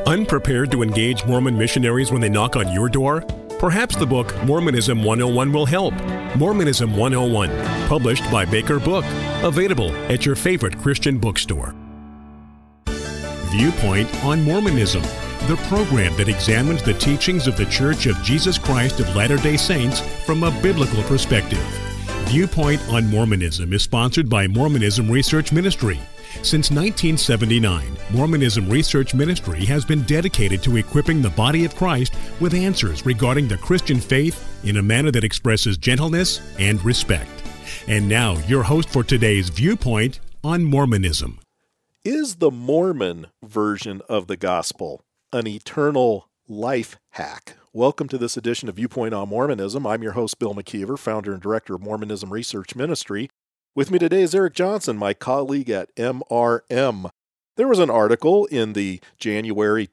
Unprepared to engage Mormon missionaries when they knock on your door? Perhaps the book Mormonism 101 will help. Mormonism 101, published by Baker Book. Available at your favorite Christian bookstore. Viewpoint on Mormonism, the program that examines the teachings of the Church of Jesus Christ of Latter-day Saints from a biblical perspective. Viewpoint on Mormonism is sponsored by Mormonism Research Ministry. Since 1979, Mormonism Research Ministry has been dedicated to equipping the body of Christ with answers regarding the Christian faith in a manner that expresses gentleness and respect. And now, your host for today's Viewpoint on Mormonism. Is the Mormon version of the gospel an eternal life hack? Welcome to this edition of Viewpoint on Mormonism. I'm your host, Bill McKeever, founder and director of Mormonism Research Ministry. With me today is Eric Johnson, my colleague at MRM. There was an article in the January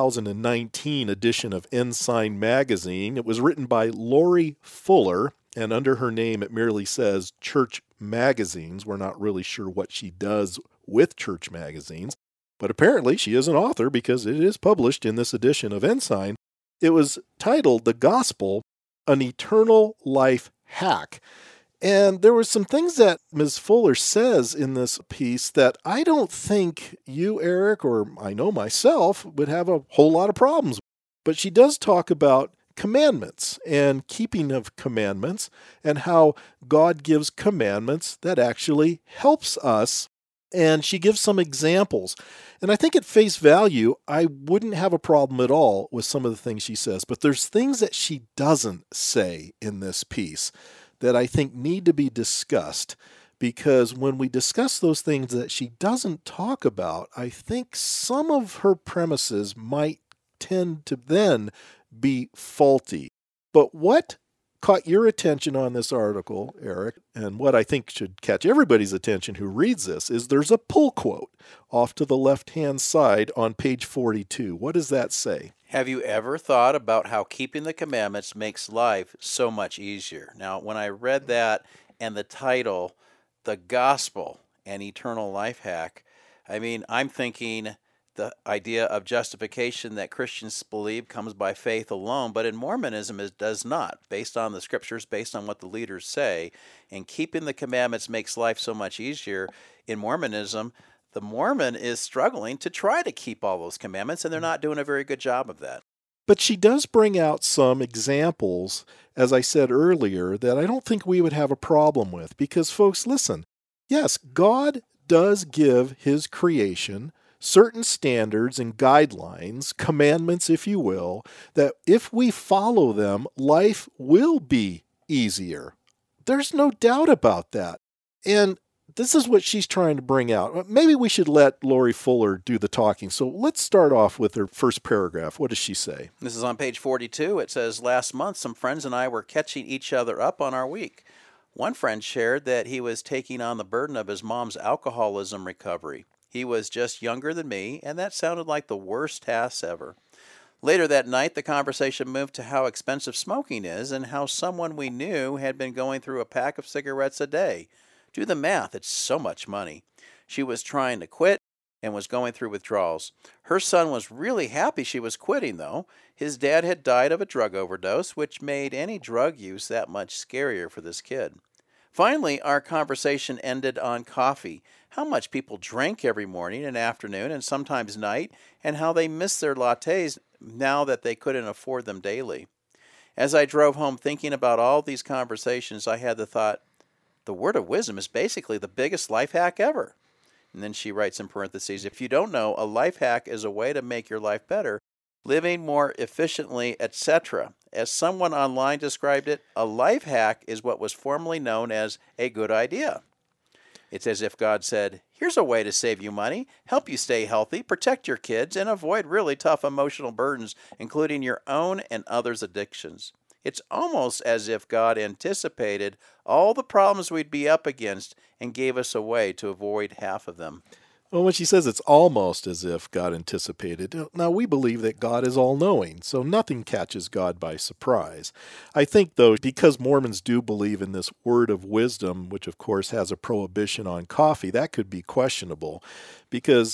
2019 edition of Ensign Magazine. It was written by Lori Fuller, and under her name it merely says Church Magazines. We're not really sure what she does with church magazines, but apparently she is an author because it is published in this edition of Ensign. It was titled The Gospel, An Eternal Life Hack. And there were some things that Ms. Fuller says in this piece that I don't think you, Eric, or I know myself, would have a whole lot of problems. But she does talk about commandments and keeping of commandments and how God gives commandments that actually helps us. And she gives some examples. And I think at face value, I wouldn't have a problem at all with some of the things she says. But there's things that she doesn't say in this piece that I think need to be discussed, because when we discuss those things that she doesn't talk about, I think some of her premises might tend to then be faulty. But what caught your attention on this article, Eric, and what I think should catch everybody's attention who reads this, is there's a pull quote off to the left-hand side on page 42. What does that say? Have you ever thought about how keeping the commandments makes life so much easier? Now, when I read that and the title, The Gospel, An Eternal Life Hack, I'm thinking the idea of justification that Christians believe comes by faith alone, but in Mormonism it does not, based on the scriptures, based on what the leaders say. And keeping the commandments makes life so much easier. In Mormonism, the Mormon is struggling to try to keep all those commandments, and they're not doing a very good job of that. But she does bring out some examples, as I said earlier, that I don't think we would have a problem with. Because, folks, listen, yes, God does give His creation certain standards and guidelines, commandments, if you will, that if we follow them, life will be easier. There's no doubt about that. And this is what she's trying to bring out. Maybe we should let Lori Fuller do the talking. So let's start off with her first paragraph. What does she say? This is on page 42. It says, last month, some friends and I were catching each other up on our week. One friend shared that he was taking on the burden of his mom's alcoholism recovery. He was just younger than me, and that sounded like the worst task ever. Later that night, the conversation moved to how expensive smoking is and how someone we knew had been going through a pack of cigarettes a day. Do the math, it's so much money. She was trying to quit and was going through withdrawals. Her son was really happy she was quitting, though. His dad had died of a drug overdose, which made any drug use that much scarier for this kid. Finally, our conversation ended on coffee, how much people drank every morning and afternoon and sometimes night, and how they missed their lattes now that they couldn't afford them daily. As I drove home thinking about all these conversations, I had the thought, the word of wisdom is basically the biggest life hack ever. And then she writes in parentheses, if you don't know, a life hack is a way to make your life better, living more efficiently, etc. As someone online described it, a life hack is what was formerly known as a good idea. It's as if God said, here's a way to save you money, help you stay healthy, protect your kids, and avoid really tough emotional burdens, including your own and others' addictions. It's almost as if God anticipated all the problems we'd be up against and gave us a way to avoid half of them. Well, when she says it's almost as if God anticipated, now we believe that God is all-knowing, so nothing catches God by surprise. I think, though, because Mormons do believe in this word of wisdom, which of course has a prohibition on coffee, that could be questionable, because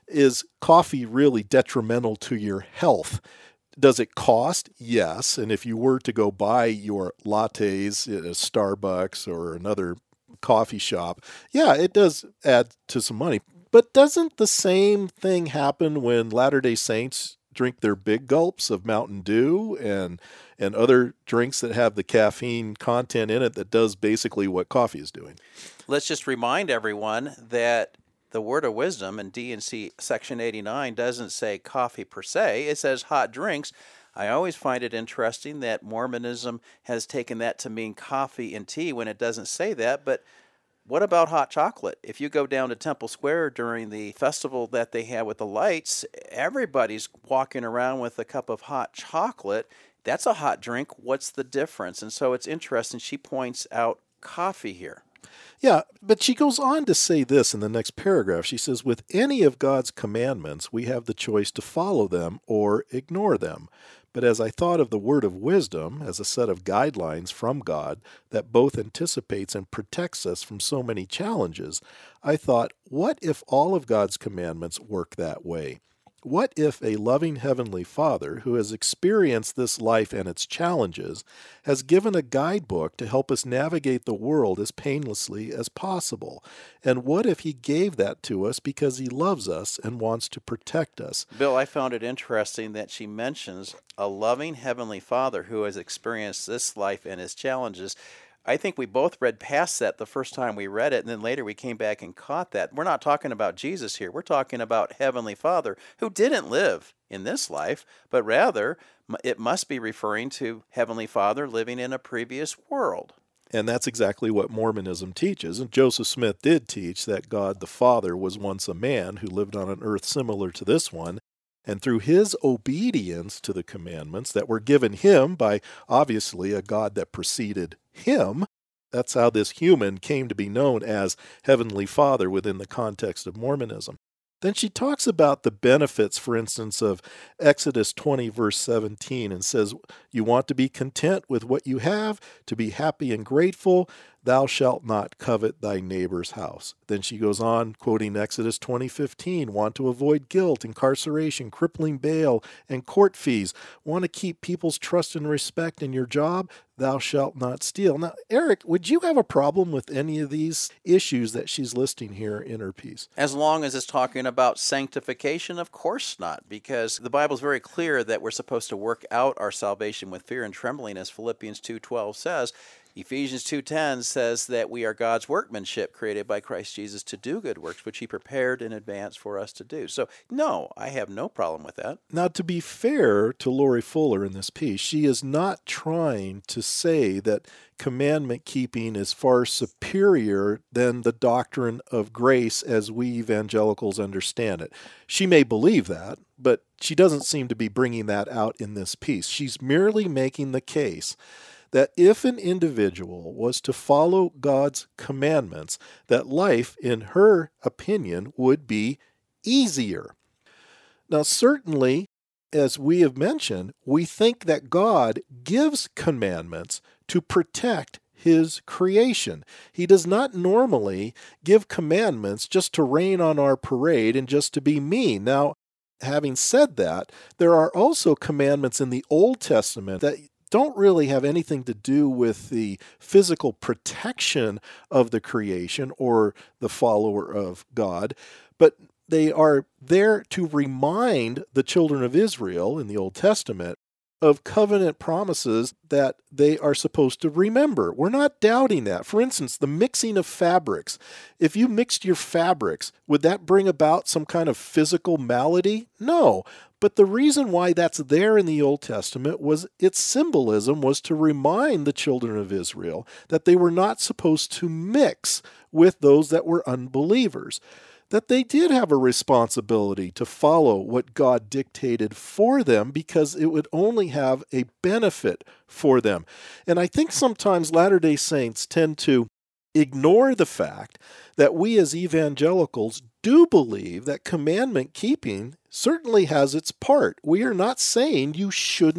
Is coffee really detrimental to your health? Does it cost? Yes. And if you were to go buy your lattes at a Starbucks or another coffee shop, yeah, it does add to some money. But doesn't the same thing happen when Latter-day Saints drink their big gulps of Mountain Dew and other drinks that have the caffeine content in it that does basically what coffee is doing? Let's just remind everyone that the Word of Wisdom in D&C Section 89 doesn't say coffee per se. It says hot drinks. I always find it interesting that Mormonism has taken that to mean coffee and tea when it doesn't say that. But what about hot chocolate? If you go down to Temple Square during the festival that they have with the lights, everybody's walking around with a cup of hot chocolate. That's a hot drink. What's the difference? And so it's interesting. She points out coffee here. Yeah, but she goes on to say this in the next paragraph. She says, with any of God's commandments, we have the choice to follow them or ignore them. But as I thought of the word of wisdom as a set of guidelines from God that both anticipates and protects us from so many challenges, I thought, what if all of God's commandments work that way? What if a loving Heavenly Father who has experienced this life and its challenges has given a guidebook to help us navigate the world as painlessly as possible? And what if He gave that to us because He loves us and wants to protect us? Bill, I found it interesting that she mentions a loving Heavenly Father who has experienced this life and its challenges. I think we both read past that the first time we read it, and then later we came back and caught that. We're not talking about Jesus here. We're talking about Heavenly Father, who didn't live in this life, but rather it must be referring to Heavenly Father living in a previous world. And that's exactly what Mormonism teaches. And Joseph Smith did teach that God the Father was once a man who lived on an earth similar to this one. And through his obedience to the commandments that were given him by, obviously, a God that preceded him, that's how this human came to be known as Heavenly Father within the context of Mormonism. Then she talks about the benefits, for instance, of Exodus 20, verse 17, and says, you want to be content with what you have, to be happy and grateful, thou shalt not covet thy neighbor's house. Then she goes on, quoting Exodus 20:15, want to avoid guilt, incarceration, crippling bail, and court fees. Want to keep people's trust and respect in your job? Thou shalt not steal. Now, Eric, would you have a problem with any of these issues that she's listing here in her piece? As long as it's talking about sanctification, of course not, because the Bible's very clear that we're supposed to work out our salvation with fear and trembling, as Philippians 2:12 says. Ephesians 2:10 says that we are God's workmanship created by Christ Jesus to do good works, which He prepared in advance for us to do. So, no, I have no problem with that. Now, to be fair to Lori Fuller in this piece, she is not trying to say that commandment keeping is far superior than the doctrine of grace as we evangelicals understand it. She may believe that, but she doesn't seem to be bringing that out in this piece. She's merely making the case that if an individual was to follow God's commandments, that life, in her opinion, would be easier. Now, certainly, as we have mentioned, we think that God gives commandments to protect His creation. He does not normally give commandments just to rain on our parade and just to be mean. Now, having said that, there are also commandments in the Old Testament that don't really have anything to do with the physical protection of the creation or the follower of God, but they are there to remind the children of Israel in the Old Testament of covenant promises that they are supposed to remember. We're not doubting that. For instance, the mixing of fabrics. If you mixed your fabrics, would that bring about some kind of physical malady? No. But the reason why that's there in the Old Testament was its symbolism was to remind the children of Israel that they were not supposed to mix with those that were unbelievers, that they did have a responsibility to follow what God dictated for them because it would only have a benefit for them. And I think sometimes Latter-day Saints tend to ignore the fact that we as evangelicals do believe that commandment keeping certainly has its part. We are not saying you shouldn't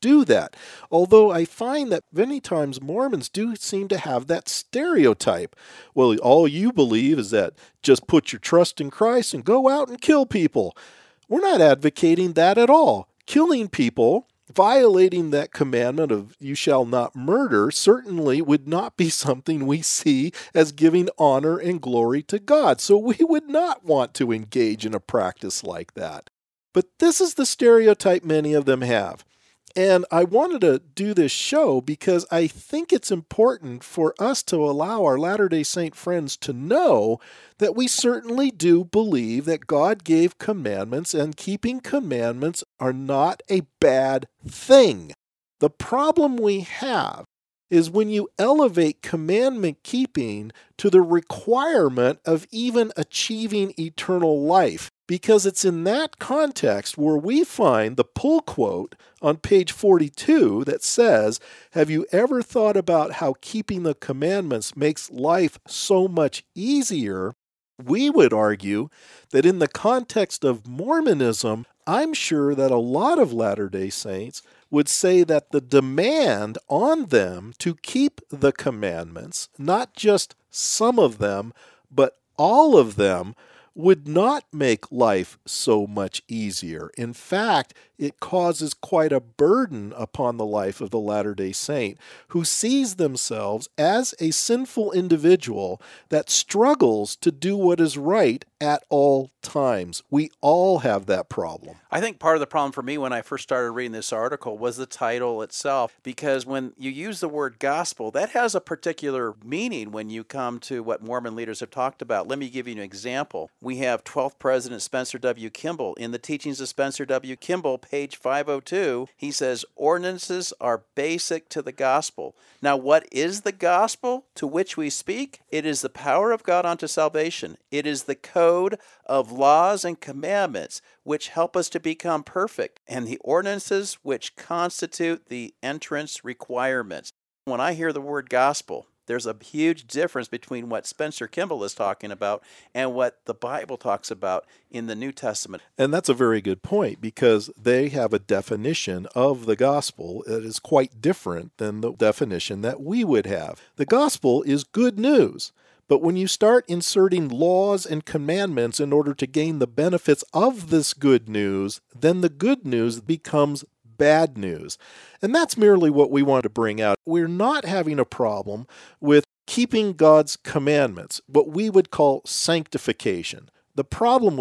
do that. Although I find that many times Mormons do seem to have that stereotype. Well, all you believe is that just put your trust in Christ and go out and kill people. We're not advocating that at all. Killing people, violating that commandment of you shall not murder, certainly would not be something we see as giving honor and glory to God. So we would not want to engage in a practice like that. But this is the stereotype many of them have. And I wanted to do this show because I think it's important for us to allow our Latter-day Saint friends to know that we certainly do believe that God gave commandments, and keeping commandments are not a bad thing. The problem we have is when you elevate commandment keeping to the requirement of even achieving eternal life. Because it's in that context where we find the pull quote on page 42 that says, "Have you ever thought about how keeping the commandments makes life so much easier?" We would argue that in the context of Mormonism, I'm sure that a lot of Latter-day Saints would say that the demand on them to keep the commandments, not just some of them, but all of them, would not make life so much easier. In fact, it causes quite a burden upon the life of the Latter-day Saint, who sees themselves as a sinful individual that struggles to do what is right at all times. We all have that problem. I think part of the problem for me when I first started reading this article was the title itself, because when you use the word gospel, that has a particular meaning when you come to what Mormon leaders have talked about. Let me give you an example. We have 12th President Spencer W. Kimball. In the Teachings of Spencer W. Kimball, page 502, he says, ordinances are basic to the gospel. Now, what is the gospel to which we speak? It is the power of God unto salvation. It is the code of laws and commandments which help us to become perfect, and the ordinances which constitute the entrance requirements. When I hear the word gospel, there's a huge difference between what Spencer Kimball is talking about and what the Bible talks about in the New Testament. And that's a very good point, because they have a definition of the gospel that is quite different than the definition that we would have. The gospel is good news. But when you start inserting laws and commandments in order to gain the benefits of this good news, then the good news becomes bad news. And that's merely what we want to bring out. We're not having a problem with keeping God's commandments, what we would call sanctification. The problem